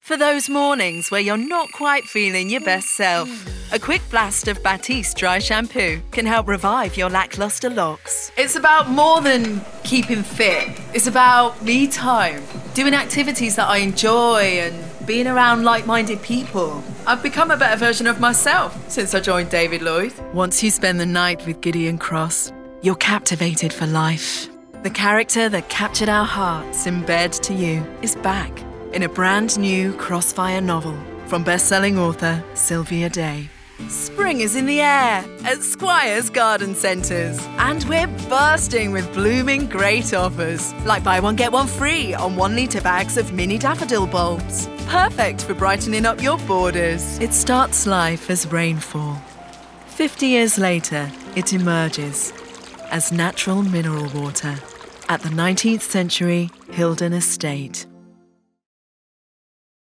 For those mornings where you're not quite feeling your best self, a quick blast of Batiste dry shampoo can help revive your lackluster locks. It's about more than keeping fit. It's about me time, doing activities that I enjoy and being around like-minded people. I've become a better version of myself since I joined David Lloyd. Once you spend the night with Gideon Cross, you're captivated for life. The character that captured our hearts in Bed to You is back in a brand new Crossfire novel from best-selling author Sylvia Day. Spring is in the air at Squire's Garden Centres, and we're bursting with blooming great offers, like buy one get one free on 1 litre bags of mini daffodil bulbs. Perfect for brightening up your borders. It starts life as rainfall. 50 years later, it emerges as natural mineral water at the 19th century Hilden Estate.